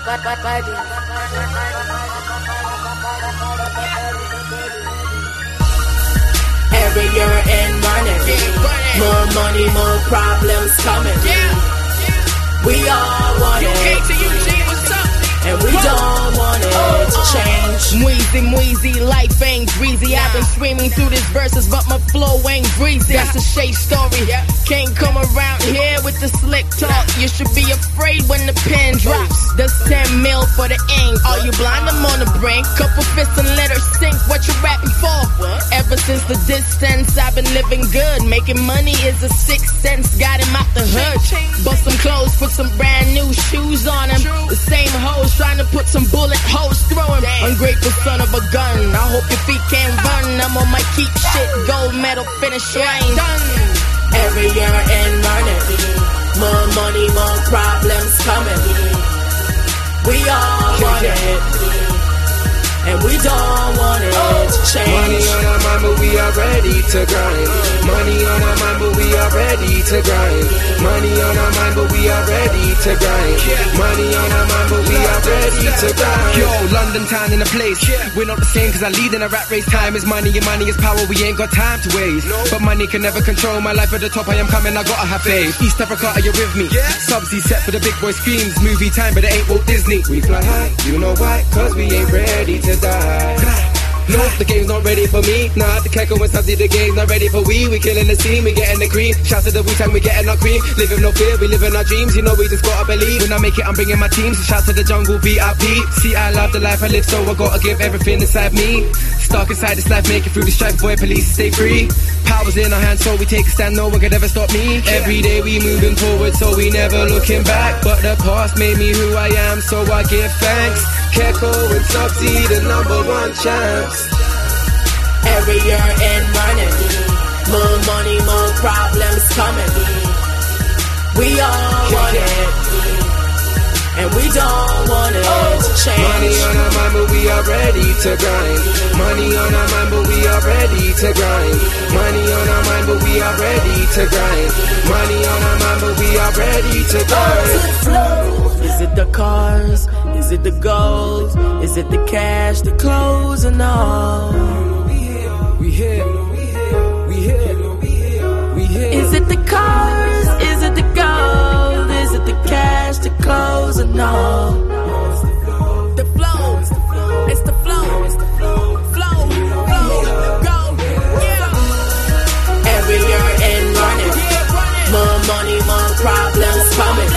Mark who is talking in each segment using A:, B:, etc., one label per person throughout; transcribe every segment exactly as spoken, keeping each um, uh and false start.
A: Every year and running, more money, more problems coming. We all want it, and we don't want it to change.
B: Wheezy, Wheezy, life ain't breezy. I've been screaming through these verses, but my flow ain't breezy. That's a shade story. Can't come around here with the slick talk. You should be afraid when the pen drops. That's ten mil for the ink. Are you blind? I'm on the brink. Couple fists and let her sink. What you rapping for? Ever since the distance, I've been living good. Making money is a sixth sense. Got him out the hood. Bought some clothes, put some brand new shoes on him. The same hoes trying to put some bullet holes through him. Ungrateful son of a gun. I hope your feet can't run. I'm on my keep shit. Gold medal finish line.
A: Every year and running, more money, more problems coming. We all want it, and we don't want it to change.
C: Money on our mind, but we are ready to grind. Money on our mind, but we are ready to grind. Money on our mind, but we are ready to grind. Money on our mind, but we are ready to grind.
D: Yo, London town in a place. We're not the same cause I lead in a rat race. Time is money and money is power. We ain't got time to waste. But money can never control my life. At the top I am coming, I gotta have faith. East Africa, are you with me? Subsea set for the big boy screams. Movie time, but it ain't Walt Disney.
C: We fly high, you know why? Cause we ain't ready to die.
D: No, the game's not ready for me. Nah, the Keko and Subsea, the game's not ready for we. We killing the scene, we getting the cream. Shouts to the Wu-Tang, we getting our cream. Living no fear, we living our dreams. You know we just gotta believe. When I make it, I'm bringing my teams. Shout to the jungle, V I P. See, I love the life I live, so I gotta give everything inside me. Stuck inside this life, make it through the strife, boy, police, stay free. Power's in our hands, so we take a stand, no one can ever stop me. Every day we moving forward, so we never looking back. But the past made me who I am, so I give thanks.
C: Keko and Subsea, the number one champs.
A: Every year and running, more money, more problems coming. We all want it, and we don't want it to change.
C: Money on our mind, but we are ready to grind. Money on our mind, but we are ready to grind. Money on our mind, but we are ready to grind. Money on our mind, but we are ready to grind.
A: Is it the cars? Is it the gold? Is it the cash, the clothes, and all?
D: We here, we here, we here, we here.
A: Is it the cars? Is it the gold? Is it the cash, the clothes, and all? The flow, it's the flow, it's the flow, flow, flow, go, yeah. Every year and running, more money, more problems coming.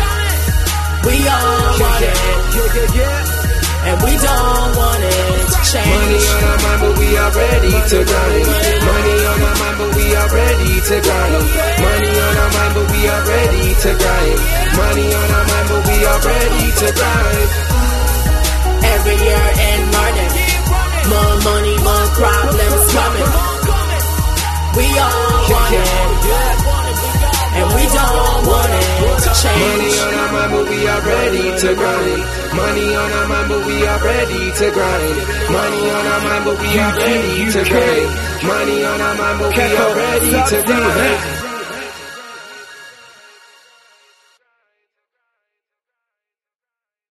A: We all want it,
D: yeah, yeah,
A: and we don't want it to change.
C: Money on our mind, but we are ready to grind. Money on our mind, but we are ready to grind. Money on our mind, but we are ready to grind. Money on our mind, but we are ready to grind.
A: Every year and running, more money, more problems coming. We all want it, and we don't want it to change.
C: Money on our mind, but we are ready to grind. Money on our mind, but we are ready to grind. Money on our mind, but we are ready to grind. Money on our mind, but we are ready to grind.